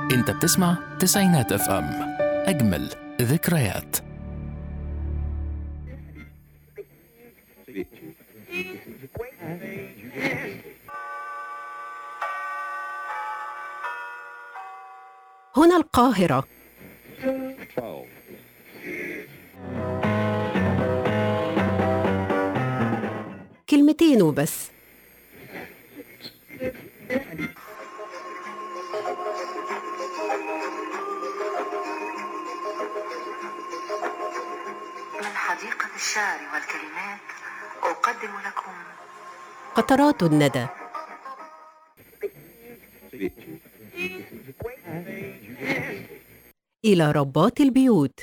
انت بتسمع تسعينات اف ام، اجمل ذكريات. هنا القاهرة. كلمتين وبس. من حديقة الشعر والكلمات أقدم لكم قطرات الندى. إلى ربات البيوت.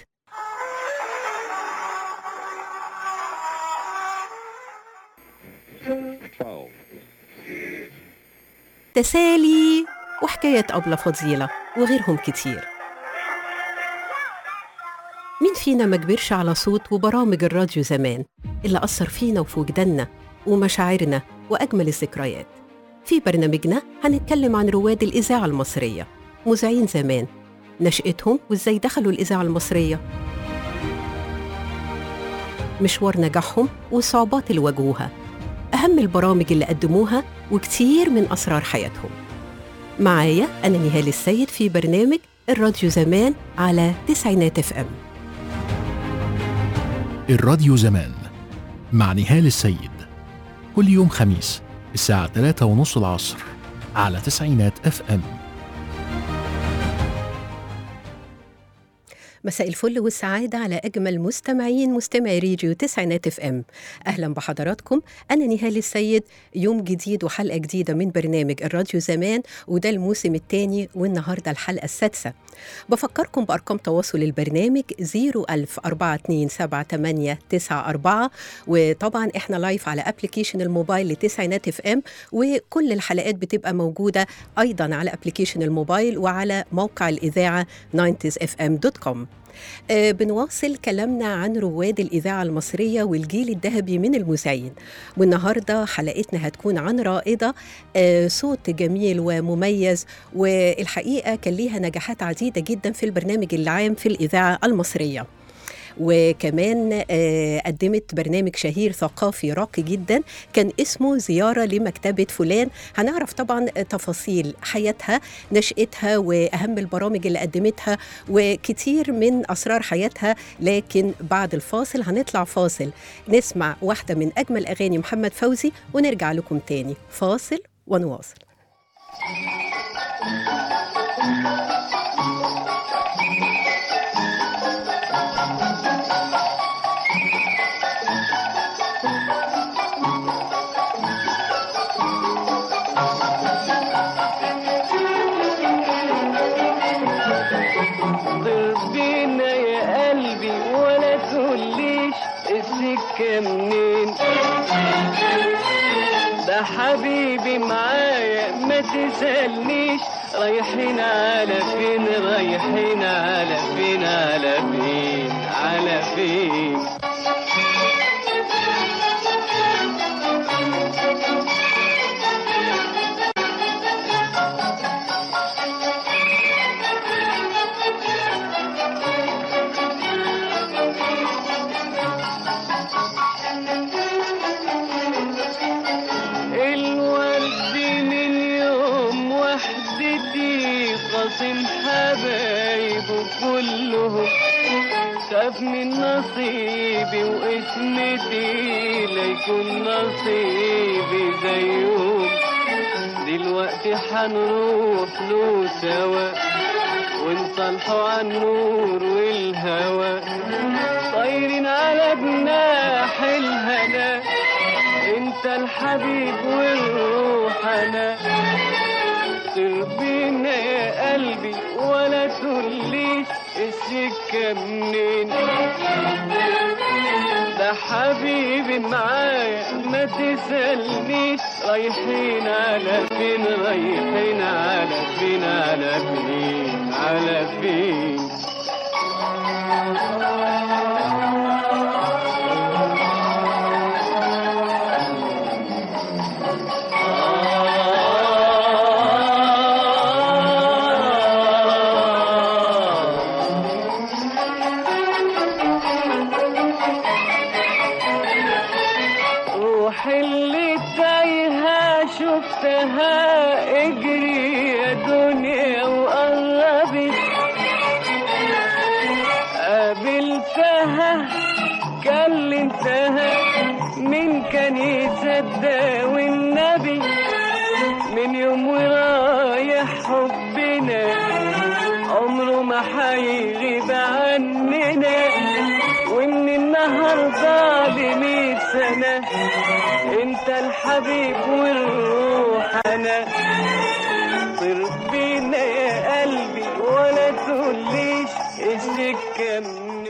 تسالي وحكاية أبلة فضيلة وغيرهم كتير. مين فينا ما كبرش على صوت وبرامج الراديو زمان اللي أثر فينا وفي وجداننا ومشاعرنا وأجمل الذكريات؟ في برنامجنا هنتكلم عن رواد الإذاعة المصرية، مذيعين زمان، نشأتهم وإزاي دخلوا الإذاعة المصرية، مشوار نجاحهم والصعوبات اللي واجهوها، أهم البرامج اللي قدموها وكتير من أسرار حياتهم. معايا أنا نهال السيد في برنامج الراديو زمان على تسعينات اف ام. الراديو زمان مع نهال السيد، كل يوم خميس الساعة 3:30 العصر على تسعينات اف ام. مساء الفل والسعادة على أجمل مستمعي راديو تسعينات اف ام. أهلا بحضراتكم، أنا نهال السيد. يوم جديد وحلقة جديدة من برنامج الراديو زمان، وده الموسم الثاني والنهاردة الحلقة السادسة. بفكركم بأرقام تواصل البرنامج 010427894، وطبعا احنا لايف على ابليكيشن الموبايل لتسعينات اف ام، وكل الحلقات بتبقى موجودة أيضا على ابليكيشن الموبايل وعلى موقع الإذاعة 90sfm.com. بنواصل كلامنا عن رواد الإذاعة المصرية والجيل الذهبي من المذيعين، والنهاردة حلقتنا هتكون عن رائدة صوت جميل ومميز، والحقيقة كان ليها نجاحات عديدة جدا في البرنامج العام في الإذاعة المصرية، وكمان قدمت برنامج شهير ثقافي راقي جدا كان اسمه زيارة لمكتبة فلان. هنعرف طبعا تفاصيل حياتها، نشأتها، وأهم البرامج اللي قدمتها وكتير من أسرار حياتها. لكن بعد الفاصل هنطلع فاصل نسمع واحدة من أجمل أغاني محمد فوزي، ونرجع لكم تاني. فاصل ونواصل. منين ده حبيبي معايا، ما تسألنيش رايحين على فين، رايحين على فين، على فين، على فين. حبايبه كلهم شاف من نصيبي واسمتي ليكون نصيبي زيهم. دلوقتي حنروح له سوا ونصلحوا عن النور والهوى، طايرين على جناح الهنا، انت الحبيب والروح انا. تربينا يا قلبي ولا تقوليش السكة منين، ده حبيبي معايا ما تسألنيش رايحين على فين، رايحين على فين، على فين، على فين. شفتها اجري يا دنيا وقربت، قابلتها كلمتها من كان يصدق والنبي، من يوم ورايح حبنا عمره ما حيغيب عننا، ومن النهارده ل100 سنة انت الحبيب والروح انا. طير بينا يا قلبي ولا تقوليش السكة منين.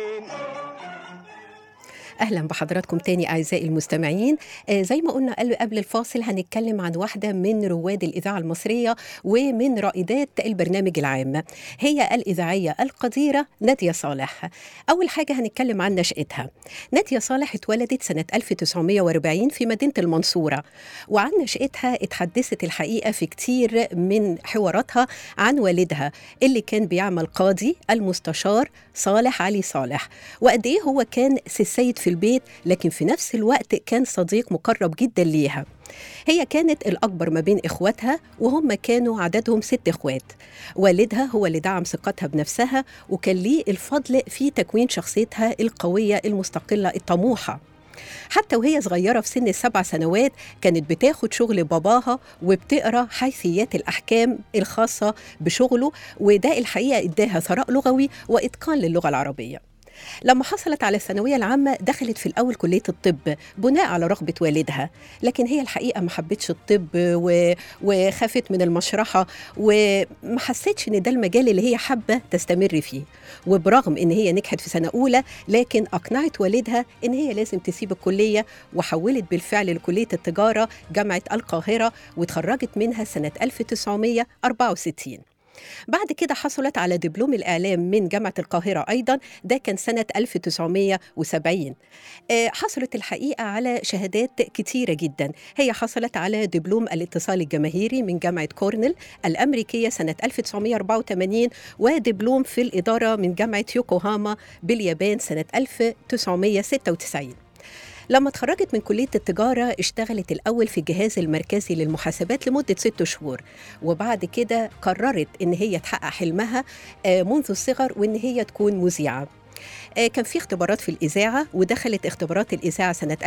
أهلا بحضراتكم تاني أعزائي المستمعين. زي ما قلنا قبل الفاصل هنتكلم عن واحدة من رواد الإذاعة المصرية ومن رائدات البرنامج العام، هي الإذاعية القديرة نادية صالح. أول حاجة هنتكلم عن نشأتها. نادية صالح اتولدت سنة 1940 في مدينة المنصورة، وعن نشأتها اتحدثت الحقيقة في كتير من حواراتها عن والدها اللي كان بيعمل قاضي المستشار صالح علي صالح، وقد إيه هو كان السيد في البيت، لكن في نفس الوقت كان صديق مقرب جدا ليها. هي كانت الأكبر ما بين إخواتها، وهم كانوا عددهم 6 إخوات. والدها هو اللي دعم ثقتها بنفسها، وكان ليه الفضل في تكوين شخصيتها القوية المستقلة الطموحة. حتى وهي صغيرة في سن 7 سنوات كانت بتاخد شغل باباها وبتقرأ حيثيات الأحكام الخاصة بشغله، وده الحقيقة إداها ثراء لغوي وإتقان للغة العربية. لما حصلت على الثانوية العامة دخلت في الأول كلية الطب بناء على رغبة والدها، لكن هي الحقيقة ما حبتش الطب وخافت من المشرحة، وما حسيتش إن ده المجال اللي هي حابة تستمر فيه. وبرغم إن هي نجحت في سنة أولى، لكن أقنعت والدها إن هي لازم تسيب الكلية، وحولت بالفعل لكلية التجارة جامعة القاهرة، وتخرجت منها سنة 1964. بعد كده حصلت على دبلوم الإعلام من جامعة القاهرة أيضا، ده كان سنة 1970. حصلت الحقيقة على شهادات كتيرة جدا. هي حصلت على دبلوم الاتصال الجماهيري من جامعة كورنيل الأمريكية سنة 1984، ودبلوم في الإدارة من جامعة يوكوهاما باليابان سنة 1996. لما اتخرجت من كلية التجارة اشتغلت الأول في الجهاز المركزي للمحاسبات لمدة 6 شهور، وبعد كده قررت إن هي تحقق حلمها منذ الصغر، وإن هي تكون مذيعة. كان في اختبارات في الإذاعة، ودخلت اختبارات الإذاعة سنة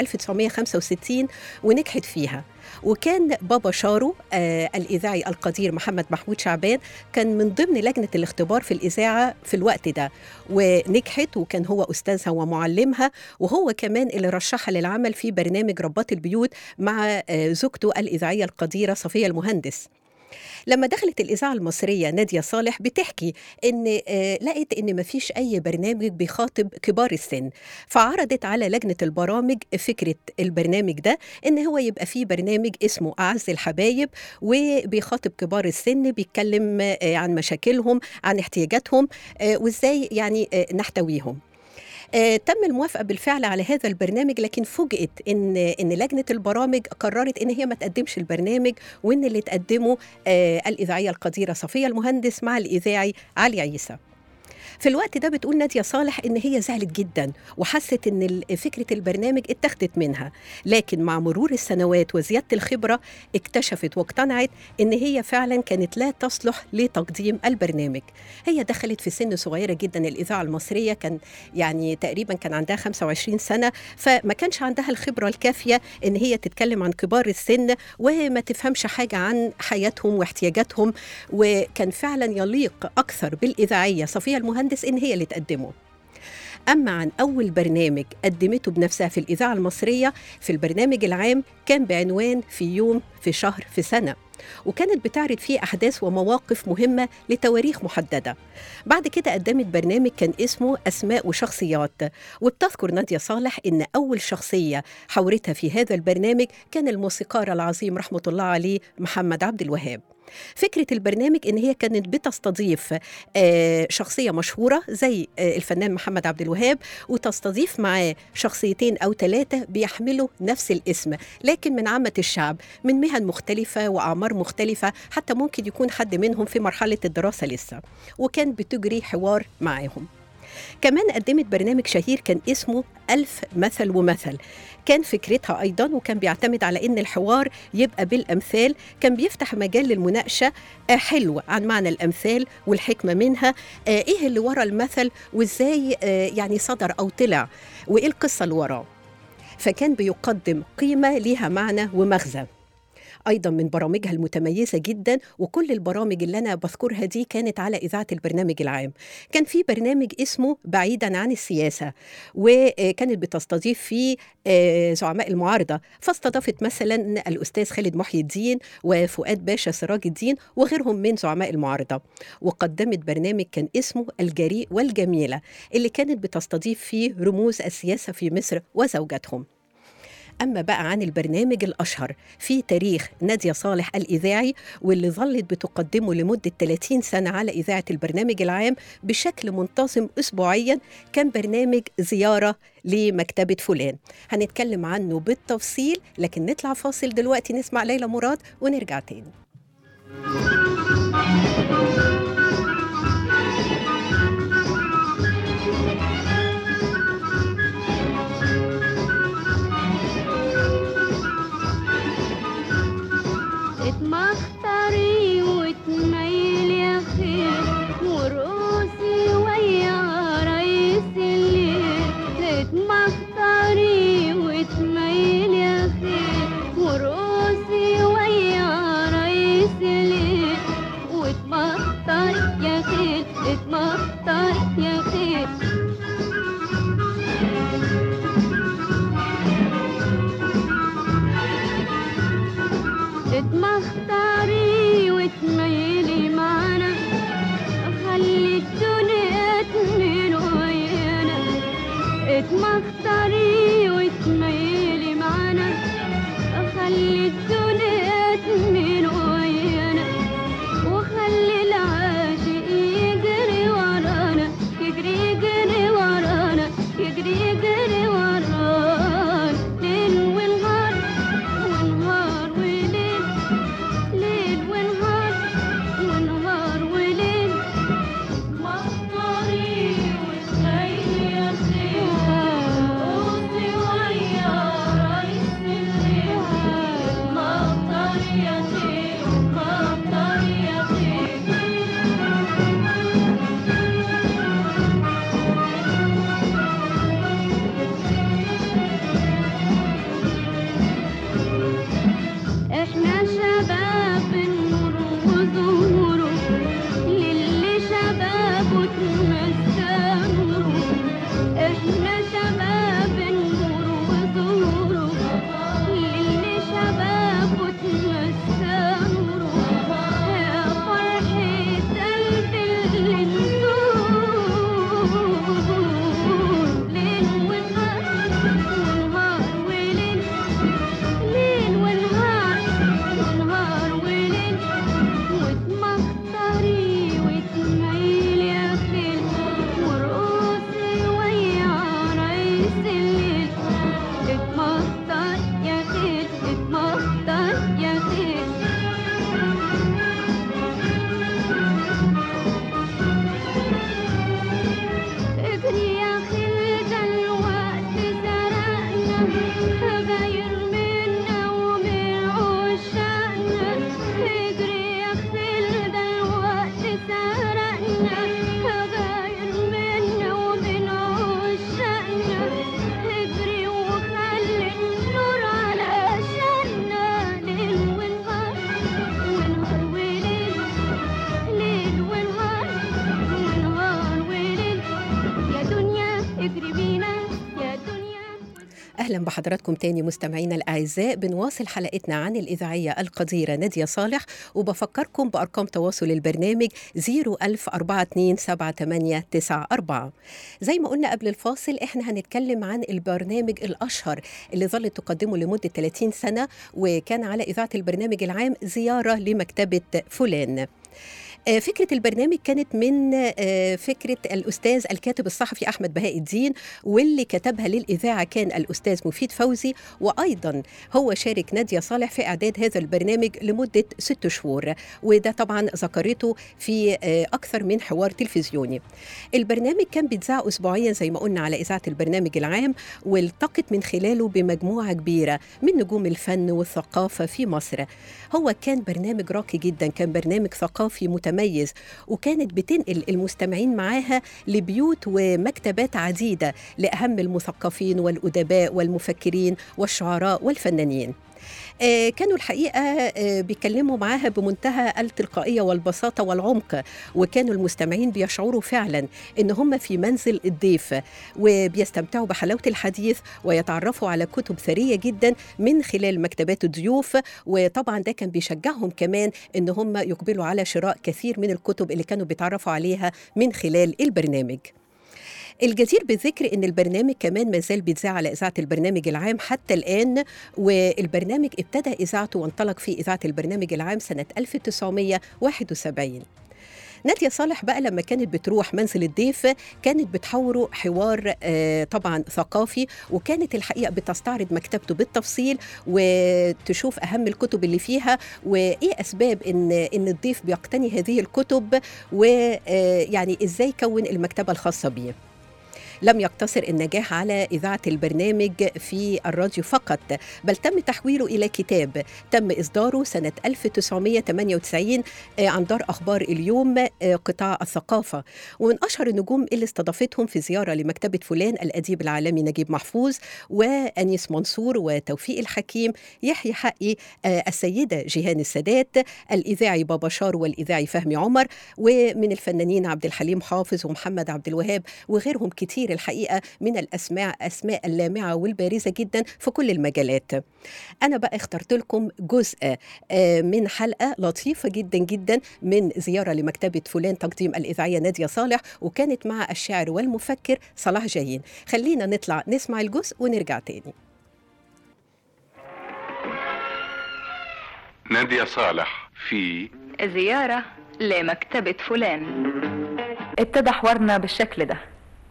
1965 ونجحت فيها. وكان بابا شارو الإذاعي القدير محمد محمود شعبان كان من ضمن لجنة الاختبار في الإذاعة في الوقت ده، ونجحت، وكان هو أستاذها ومعلمها، وهو كمان اللي رشحها للعمل في برنامج ربات البيوت مع زوجته الإذاعية القديرة صفية المهندس. لما دخلت الإذاعة المصرية نادية صالح بتحكي إن لقيت إن مفيش أي برنامج بيخاطب كبار السن، فعرضت على لجنة البرامج فكرة البرنامج ده إن هو يبقى فيه برنامج اسمه أعز الحبايب، وبيخاطب كبار السن، بيتكلم عن مشاكلهم، عن احتياجاتهم، وإزاي يعني نحتويهم. تم الموافقة بالفعل على هذا البرنامج، لكن فوجئت إن لجنة البرامج قررت إن هي ما تقدمش البرنامج، وإن اللي تقدمه الإذاعية القديرة صفية المهندس مع الإذاعي علي عيسى. في الوقت ده بتقول نادية صالح إن هي زعلت جدا، وحست إن فكرة البرنامج اتخذت منها، لكن مع مرور السنوات وزيادة الخبرة اكتشفت واقتنعت إن هي فعلا كانت لا تصلح لتقديم البرنامج. هي دخلت في سن صغيرة جدا الإذاعة المصرية، كان يعني تقريبا كان عندها 25 سنة، فما كانش عندها الخبرة الكافية إن هي تتكلم عن كبار السن وما تفهمش حاجة عن حياتهم واحتياجاتهم، وكان فعلا يليق أكثر بالإذاعية صفية المهندس إن هي اللي تقدمه. أما عن أول برنامج قدمته بنفسها في الإذاعة المصرية في البرنامج العام كان بعنوان في يوم في شهر في سنة، وكانت بتعرض فيه أحداث ومواقف مهمة لتواريخ محددة. بعد كده قدمت برنامج كان اسمه أسماء وشخصيات، وبتذكر نادية صالح إن أول شخصية حورتها في هذا البرنامج كان الموسيقار العظيم رحمة الله عليه محمد عبد الوهاب. فكرة البرنامج إن هي كانت بتستضيف شخصية مشهورة زي الفنان محمد عبد الوهاب، وتستضيف معاه 2 أو 3 بيحملوا نفس الاسم، لكن من عامة الشعب، من مهن مختلفة وأعمار مختلفة، حتى ممكن يكون حد منهم في مرحلة الدراسة لسه، وكان بتجري حوار معاهم. كمان قدمت برنامج شهير كان اسمه ألف مثل ومثل، كان فكرتها أيضا وكان بيعتمد على إن الحوار يبقى بالأمثال، كان بيفتح مجال للمناقشة حلو عن معنى الأمثال والحكمة منها، إيه اللي ورا المثل وإزاي يعني صدر أو طلع وإيه القصة اللي وراه. فكان بيقدم قيمة ليها معنى ومغزى. أيضا من برامجها المتميزة جدا، وكل البرامج اللي أنا بذكرها دي كانت على إذاعة البرنامج العام. كان في برنامج اسمه بعيدا عن السياسة، وكانت بتستضيف فيه زعماء المعارضة، فاستضافت مثلا الأستاذ خالد محي الدين وفؤاد باشا سراج الدين وغيرهم من زعماء المعارضة. وقدمت برنامج كان اسمه الجريء والجميلة، اللي كانت بتستضيف فيه رموز السياسة في مصر وزوجاتهم. أما بقى عن البرنامج الأشهر في تاريخ نادية صالح الإذاعي، واللي ظلت بتقدمه لمدة 30 سنة على إذاعة البرنامج العام بشكل منتظم أسبوعياً، كان برنامج زيارة لمكتبة فلان. هنتكلم عنه بالتفصيل، لكن نطلع فاصل دلوقتي نسمع ليلى مراد ونرجع تاني. اتمختري وتميل يا خير ورقصي ويا ريس الليل. اتمختري وتميل يا خير ورقصي ويا ريس الليل. واتمختري يا خير اتمختري يا خير. اتمختري وتميلي معنا خلي الدنيا تميل ويانا. اتمختري وتميلي معنا خلي الدنيا تميل ويانا. وخلي العاشق يجري ورانا يجري يجري ورانا يجري يجري ورانا ليل ونهار ونهار وليل. ليل ونهار ونهار وليل. مختاري وتميلي يا خير قوسي ويا ريس الليل. مختاري يا خير مختاري يا خير. احنا شباب النور وزهوره للي شبابه تمسى نوره. احنا شباب النور وزهوره للي شبابه تمسى نوره. يا فرحة قلبي اللي نزور ليل ونهار ونهار وليل. ليل ونهار ونهار وليل. واتمختري وتميل يا خيل ورقصي ويا ريس الليل. اتمختر يا خيل اتمختر يا خيل. اجري يا خيل ده الوقت سرقنا غاير منا ومن عشاقنا. اجري يا خيل ده الوقت سرقنا غاير منا ومن عشاقنا. اجري وخلي النور على شأننا. ليل ونهار ونهار وليل. ليل ونهار ونهار وليل. يا دنيا اجري بينا يا دنيا. أهلا بحضراتكم تاني مستمعينا الأعزاء. بنواصل حلقتنا عن الإذاعية القديرة نادية صالح، وبفكركم بأرقام تواصل البرنامج 010427894. زي ما قلنا قبل الفاصل، إحنا هنتكلم عن البرنامج الأشهر اللي ظلت تقدمه لمدة 30 سنة، وكان على إذاعة البرنامج العام زيارة لمكتبة فلان. فكرة البرنامج كانت من فكرة الأستاذ الكاتب الصحفي أحمد بهاء الدين، واللي كتبها للإذاعة كان الأستاذ مفيد فوزي، وأيضا هو شارك نادية صالح في إعداد هذا البرنامج لمدة 6 شهور، وده طبعا ذكرته في أكثر من حوار تلفزيوني. البرنامج كان بيتذاع أسبوعيا زي ما قلنا على إذاعة البرنامج العام، والتقت من خلاله بمجموعة كبيرة من نجوم الفن والثقافة في مصر. هو كان برنامج راقي جدا، كان برنامج ثقافي متميز، وكانت بتنقل المستمعين معاها لبيوت ومكتبات عديدة لأهم المثقفين والأدباء والمفكرين والشعراء والفنانين. كانوا الحقيقة بيكلموا معاها بمنتهى التلقائية والبساطة والعمق، وكانوا المستمعين بيشعروا فعلا إن هم في منزل الضيف، وبيستمتعوا بحلاوة الحديث ويتعرفوا على كتب ثرية جدا من خلال مكتبات الضيوف. وطبعا ده كان بيشجعهم كمان إن هم يقبلوا على شراء كثير من الكتب اللي كانوا بيتعرفوا عليها من خلال البرنامج. الجدير بالذكر إن البرنامج كمان ما زال بيتذاع على إذاعة البرنامج العام حتى الآن، والبرنامج ابتدى إذاعته وانطلق في إذاعة البرنامج العام سنة 1971. نادية صالح بقى لما كانت بتروح منزل الضيف كانت بتحوره حوار طبعا ثقافي، وكانت الحقيقة بتستعرض مكتبته بالتفصيل وتشوف أهم الكتب اللي فيها، وإيه أسباب إن الضيف بيقتني هذه الكتب، ويعني إزاي كون المكتبة الخاصة بيه. لم يقتصر النجاح على إذاعة البرنامج في الراديو فقط، بل تم تحويله إلى كتاب تم إصداره سنة 1998 عن دار أخبار اليوم قطاع الثقافة. ومن أشهر النجوم اللي استضافتهم في زيارة لمكتبة فلان الأديب العالمي نجيب محفوظ، وأنيس منصور، وتوفيق الحكيم، يحيى حقي، السيدة جيهان السادات، الإذاعي بابا شار، والإذاعي فهمي عمر، ومن الفنانين عبد الحليم حافظ ومحمد عبد الوهاب وغيرهم كتير الحقيقة من أسماء اللامعة والبارزة جدا في كل المجالات. أنا بقى اخترت لكم جزء من حلقة لطيفة جدا جدا من زيارة لمكتبة فلان تقديم الإذاعية نادية صالح، وكانت مع الشاعر والمفكر صلاح جاهين. خلينا نطلع نسمع الجزء ونرجع تاني. نادية صالح في زيارة لمكتبة فلان. ابتدى حوارنا بالشكل ده: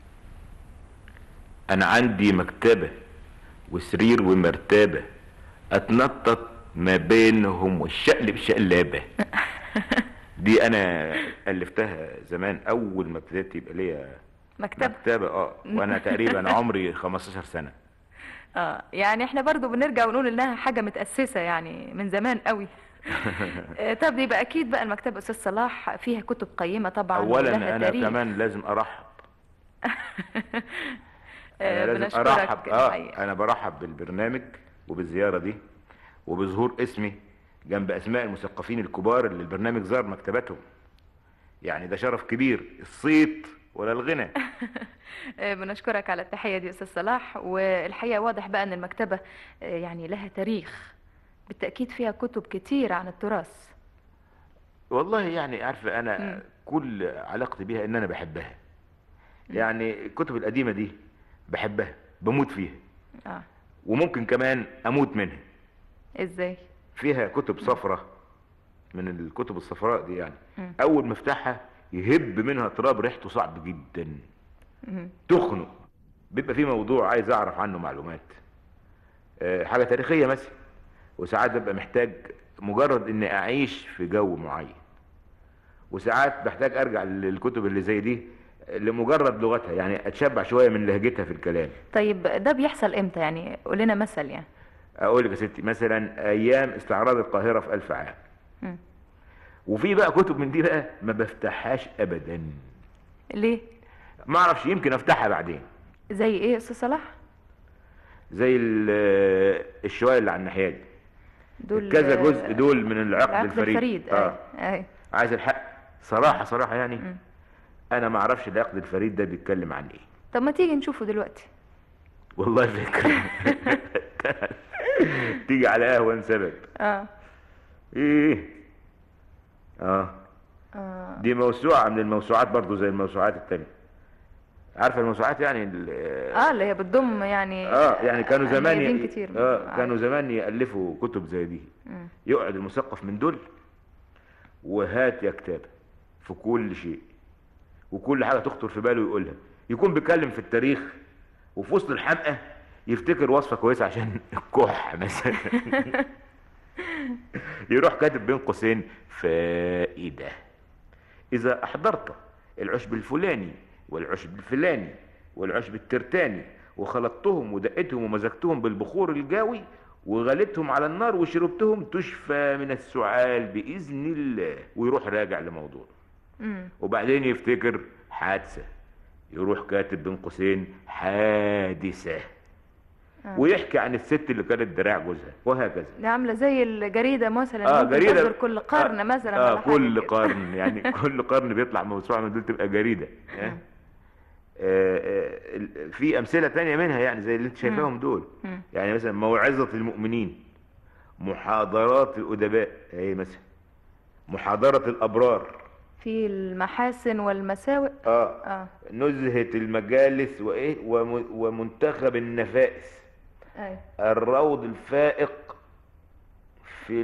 أنا عندي مكتبة وسرير ومرتبة، أتنطط ما بينهم والشقلب شقلابة. دي أنا ألفتها زمان أول ما ابتديت يبقى ليا مكتبة. وأنا تقريبا عمري 15 سنة. يعني احنا برضو بنرجع ونقول إنها حاجة متأسسة يعني من زمان قوي. طب يبقى أكيد بقى المكتبة أستاذ صلاح فيها كتب قيمة طبعا. أولا أنا كمان لازم أرحب. أنا لازم أرحب. أنا برحب بالبرنامج وبالزيارة دي وبظهور اسمي جنب أسماء المثقفين الكبار اللي البرنامج زار مكتبتهم. يعني ده شرف كبير، الصيت ولا الغنى. بنشكرك على التحية دي أستاذ صلاح. والحقيقة واضح بقى أن المكتبة يعني لها تاريخ، بالتأكيد فيها كتب كتير عن التراث. والله يعني عارفة أنا كل علاقتي بيها إن أنا بحبها. يعني الكتب القديمة دي بحبها، بموت فيها. وممكن كمان أموت منها. إزاي؟ فيها كتب صفرة، من الكتب الصفراء دي يعني أول ما افتحها يهب منها تراب ريحته صعب جدا، تخنق. بيبقى في موضوع عايز أعرف عنه معلومات، حاجة تاريخية مثلا، وساعات ببقى محتاج مجرد إني أعيش في جو معين، وساعات بحتاج أرجع للكتب اللي زي دي لمجرد لغتها، يعني اتشبع شويه من لهجتها في الكلام. طيب ده بيحصل امتى يعني؟ قول لنا مثل. يعني اقول لك يا ستي، مثلا ايام استعراض القاهره في 1000 عام. وفي بقى كتب من دي بقى ما بفتحهاش ابدا. ليه؟ ما اعرفش، يمكن افتحها بعدين. زي ايه يا استاذ صلاح؟ زي الشويه اللي على الناحيه دي، دول كذا جزء دول من العقد الفريد. عايز الحق صراحه يعني انا ما اعرفش العقد الفريد ده بيتكلم عن ايه. طب ما تيجي نشوفه دلوقتي. والله فكرة. تيجي على قهوة نسبب. ايه دي موسوعة من الموسوعات برضو زي الموسوعات التانية. عارفة الموسوعات يعني اللي هي بتضم يعني يعني كانوا زمان كتير. كانوا زمان يألفوا كتب زي دي. يقعد المثقف من دول وهات يا كتاب في كل شيء، وكل حاجة تخطر في باله يقولها. يكون بيتكلم في التاريخ وفي وسط الحمقى يفتكر وصفة كويسة عشان الكح مثلا. يروح كاتب بين قوسين فائدة: إذا أحضرت العشب الفلاني والعشب الفلاني والعشب الترتاني وخلطتهم ودقتهم ومزجتهم بالبخور الجاوي وغليتهم على النار وشربتهم تشفى من السعال بإذن الله. ويروح راجع لموضوع. وبعدين يفتكر حادثة، يروح كاتب بين قوسين حادثة. ويحكي عن الست اللي كانت دراع جوزها، وهكذا. دي عامله زي الجريده مثلا، ممكن جريدة تصدر كل قرن مثلا ولا حاجه كل كده. قرن يعني كل قرن بيطلع موسوعه من دول تبقى جريده. في امثله تانية منها يعني زي اللي انت شايفاهم دول. يعني مثلا موعظه المؤمنين، محاضرات الادباء، اهي مثلا محاضره الابرار، في المحاسن والمساوئ، نزهه المجالس وايه ومنتخب النفائس، الروض الفائق في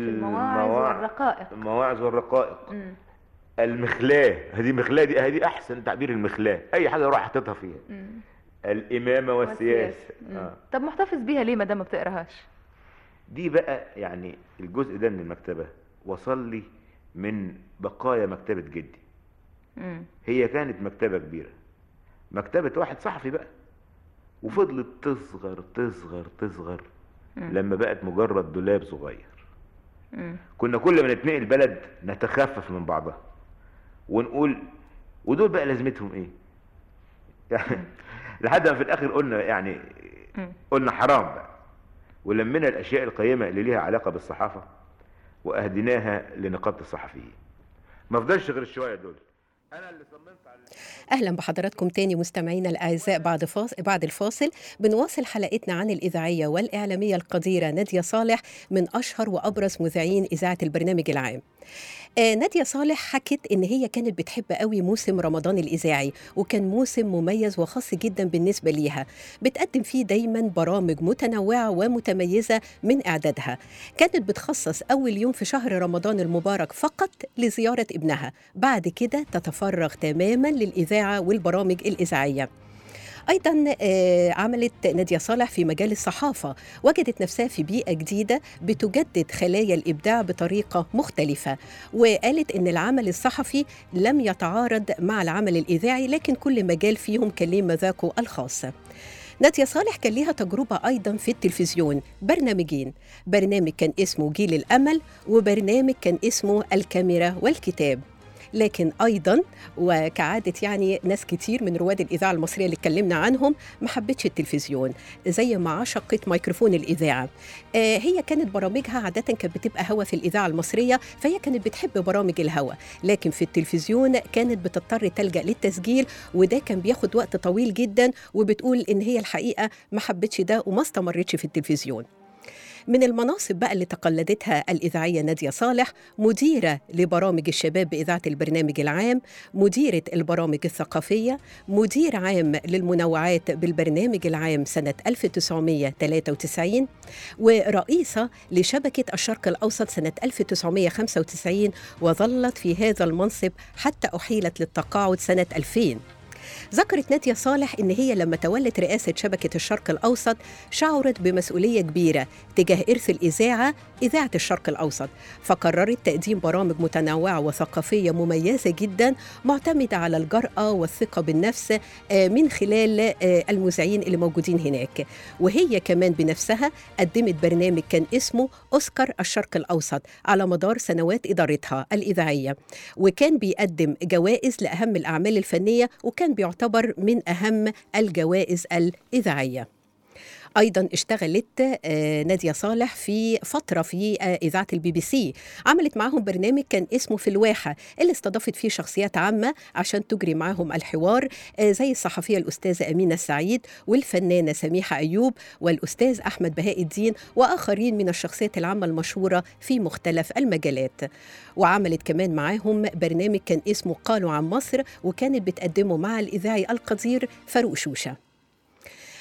المواعظ والرقائق، المخلاه، هذه مخلاه، دي احسن تعبير، المخلاه اي حاجه يروح حاططها فيها. الامامه والسياسه. طب محتفظ بيها ليه ما دام ما بتقراهاش؟ دي بقى يعني الجزء ده من المكتبه وصل لي من بقايا مكتبه جدي. هي كانت مكتبه كبيره، مكتبه واحد صحفي بقى، وفضلت تصغر تصغر تصغر لما بقت مجرد دولاب صغير. كنا كل ما نتنقل بلد نتخفف من بعضها ونقول ودول بقى لازمتهم ايه يعني. لحد ما في الاخر قلنا يعني قلنا حرام بقى، ولمنا الاشياء القيمة اللي ليها علاقة بالصحافة واهديناها لنقابة الصحفيين. ما فضلش غير الشوية دول. أنا اللي صممت على أهلا بحضراتكم تاني مستمعينا الأعزاء. بعد الفاصل بنواصل حلقتنا عن الإذاعية والإعلامية القديرة نادية صالح، من أشهر وأبرز مذيعين إذاعة البرنامج العام. نادية صالح حكت إن هي كانت بتحب قوي موسم رمضان الإذاعي، وكان موسم مميز وخاص جدا بالنسبة ليها، بتقدم فيه دايما برامج متنوعة ومتميزة من إعدادها. كانت بتخصص أول يوم في شهر رمضان المبارك فقط لزيارة ابنها، بعد كده تتفرغ تماما للإذاعة والبرامج الإذاعية. أيضا عملت نادية صالح في مجال الصحافة، وجدت نفسها في بيئة جديدة بتجدد خلايا الإبداع بطريقة مختلفة، وقالت إن العمل الصحفي لم يتعارض مع العمل الإذاعي، لكن كل مجال فيهم كان له مذاقه الخاص. نادية صالح كان ليها تجربة أيضا في التلفزيون، برنامجين، برنامج كان اسمه جيل الأمل، وبرنامج كان اسمه الكاميرا والكتاب. لكن أيضاً وكعادة يعني ناس كتير من رواد الإذاعة المصرية اللي اتكلمنا عنهم ما حبتش التلفزيون زي ما عشقت ميكروفون الإذاعة. هي كانت برامجها عادة كانت بتبقى هوا في الإذاعة المصرية، فهي كانت بتحب برامج الهوا، لكن في التلفزيون كانت بتضطر تلجأ للتسجيل، وده كان بياخد وقت طويل جداً، وبتقول إن هي الحقيقة ما حبتش ده وما استمرتش في التلفزيون. من المناصب بقى اللي تقلدتها الإذاعية نادية صالح: مديرة لبرامج الشباب بإذاعة البرنامج العام، مديرة البرامج الثقافية، مدير عام للمنوعات بالبرنامج العام سنة 1993، ورئيسة لشبكة الشرق الأوسط سنة 1995، وظلت في هذا المنصب حتى أحيلت للتقاعد سنة 2000. ذكرت نادية صالح إن هي لما تولت رئاسة شبكة الشرق الأوسط شعرت بمسؤولية كبيرة تجاه إرث الإذاعة، إذاعة الشرق الأوسط، فقررت تقديم برامج متنوعة وثقافية مميزة جدا، معتمدة على الجرأة والثقة بالنفس من خلال المذيعين اللي موجودين هناك. وهي كمان بنفسها قدمت برنامج كان اسمه أوسكار الشرق الأوسط على مدار سنوات إدارتها الإذاعية، وكان بيقدم جوائز لأهم الأعمال الفنية، وكان بيعتبر من أهم الجوائز الإذاعية. أيضاً اشتغلت نادية صالح في فترة في إذاعة BBC، عملت معهم برنامج كان اسمه في الواحة، اللي استضافت فيه شخصيات عامة عشان تجري معهم الحوار، زي الصحفية الأستاذة أمينة السعيد والفنانة سميحة أيوب والأستاذ أحمد بهاء الدين وآخرين من الشخصيات العامة المشهورة في مختلف المجالات. وعملت كمان معاهم برنامج كان اسمه قالوا عن مصر، وكانت بتقدمه مع الإذاعي القدير فاروق شوشة.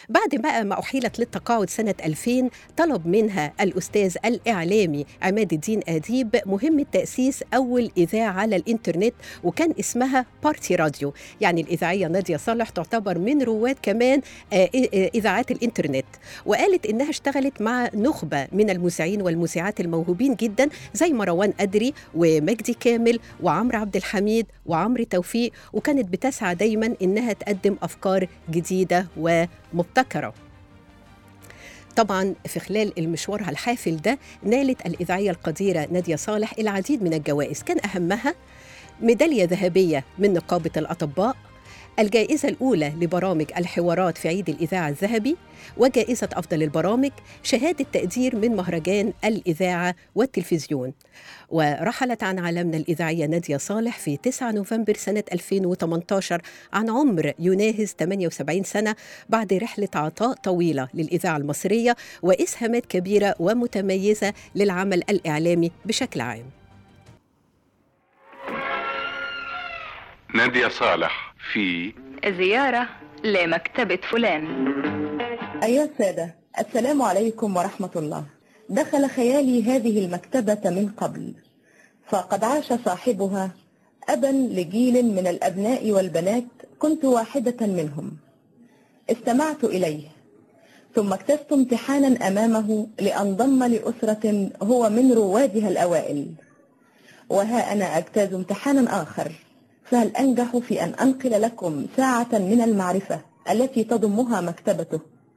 بعد بقى ما أحيلت للتقاعد سنة 2000 طلب منها الأستاذ الإعلامي عماد الدين أديب مهمة تأسيس أول إذاعة على الإنترنت، وكان اسمها بارتي راديو. يعني الإذاعية نادية صالح تعتبر من رواد كمان إذاعات الإنترنت، وقالت إنها اشتغلت مع نخبة من المذيعين والمذيعات الموهوبين جدا زي مروان أدري ومجدي كامل وعمرو عبد الحميد وعمرو توفيق، وكانت بتسعى دايما إنها تقدم أفكار جديدة ومبتكرة. طبعا في خلال المشوارها الحافل ده نالت الإذاعية القديرة نادية صالح العديد من الجوائز، كان أهمها ميدالية ذهبية من نقابة الأطباء، الجائزة الأولى لبرامج الحوارات في عيد الإذاعة الذهبي، وجائزة أفضل البرامج، شهادة تقدير من مهرجان الإذاعة والتلفزيون. ورحلت عن عالمنا الإذاعية نادية صالح في 9 نوفمبر سنة 2018 عن عمر يناهز 78 سنة بعد رحلة عطاء طويلة للإذاعة المصرية وإسهامات كبيرة ومتميزة للعمل الإعلامي بشكل عام. نادية صالح في زيارة لمكتبة فلان. أيها السادة، السلام عليكم ورحمة الله. دخل خيالي هذه المكتبة من قبل، فقد عاش صاحبها أبا لجيل من الأبناء والبنات، كنت واحدة منهم. استمعت إليه، ثم اجتزت امتحانا أمامه لأنضم لأسرة هو من روادها الأوائل، وها أنا أجتاز امتحانا آخر، فهل أنجح في أن أنقل لكم ساعة من المعرفة التي تضمها مكتبته؟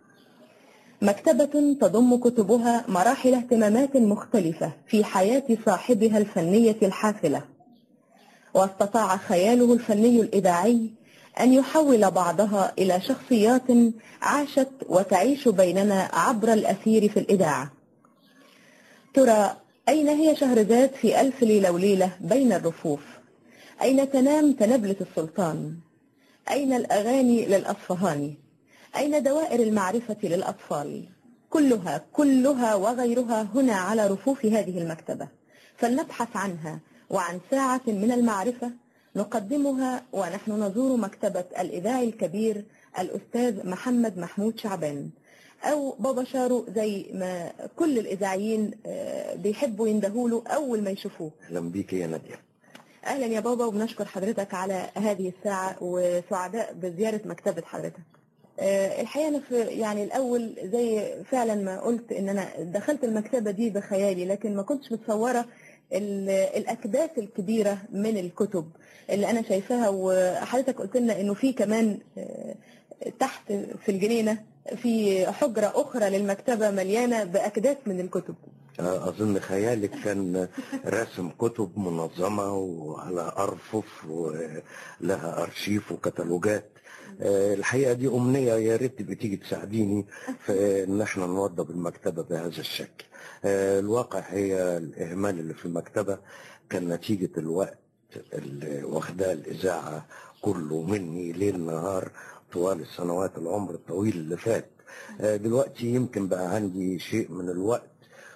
مكتبة تضم كتبها مراحل اهتمامات مختلفة في حياة صاحبها الفنية الحافلة، واستطاع خياله الفني الإذاعي أن يحول بعضها إلى شخصيات عاشت وتعيش بيننا عبر الأثير في الإذاعة. ترى أين هي شهرزاد في ألف ليلة وليلة بين الرفوف؟ أين تنام تنبلة السلطان؟ أين الأغاني للأصفهاني؟ أين دوائر المعرفة للأطفال؟ كلها وغيرها هنا على رفوف هذه المكتبة، فلنبحث عنها وعن ساعة من المعرفة نقدمها ونحن نزور مكتبة الإذاعي الكبير الأستاذ محمد محمود شعبان، أو بابا شارو زي ما كل الإذاعيين بيحبوا يندهوله أول ما يشوفوه. أهلا بيك يا نادية. أهلا يا بابا، وبنشكر حضرتك على هذه الساعة وسعداء بزيارة مكتبة حضرتك. الحقيقة أنا يعني الأول زي فعلا ما قلت إن أنا دخلت المكتبة دي بخيالي، لكن ما كنتش متصورة الأكداس الكبيرة من الكتب اللي أنا شايفاها. وحضرتك قلت لنا إنه في كمان تحت في الجنينة في حجرة أخرى للمكتبة مليانة بأكداس من الكتب. أظن خيالك كان رسم كتب منظمة وعلى أرفف ولها أرشيف وكتالوجات. الحقيقة دي أمنية، يا ريت بتيجي تساعديني في إن احنا نوضب المكتبة بهذا الشكل. الواقع هي الإهمال اللي في المكتبة كان نتيجة الوقت اللي واخداه الإذاعة كله مني ليل نهار طوال السنوات العمر الطويل اللي فات. دلوقتي يمكن بقى عندي شيء من الوقت،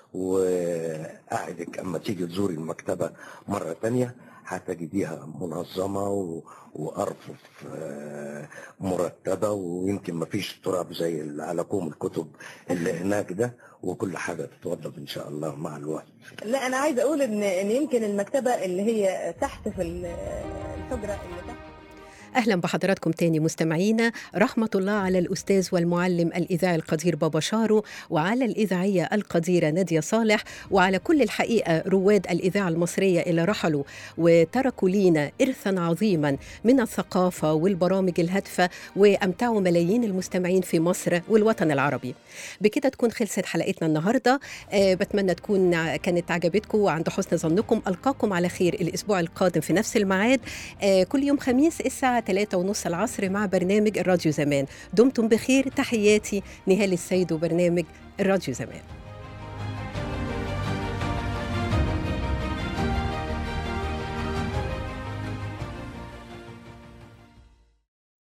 وأعدك أما تيجي تزوري المكتبة مرة تانية هتجديها منظمة وأرفف مرتبة، ويمكن ما فيش تراب زي اللي على كوم الكتب اللي هناك ده، وكل حاجة تتوضب إن شاء الله مع الوقت. لا أنا عايز أقول إن يمكن المكتبة اللي هي تحت في الحجرة اللي تحت. أهلا بحضراتكم تاني مستمعينا. رحمة الله على الأستاذ والمعلم الإذاعي القدير بابا شارو، وعلى الإذاعية القديرة نادية صالح، وعلى كل الحقيقة رواد الإذاعة المصرية اللي رحلوا وتركوا لينا إرثا عظيما من الثقافة والبرامج الهادفة، وأمتعوا ملايين المستمعين في مصر والوطن العربي. بكده تكون خلصت حلقتنا النهاردة. بتمنى تكون كانت عجبتكم وعند حسن ظنكم. ألقاكم على خير الأسبوع القادم في نفس الميعاد كل يوم خميس الساعة 3:30 العصر مع برنامج الراديو زمان. دمتم بخير. تحياتي نهال السيد وبرنامج الراديو زمان.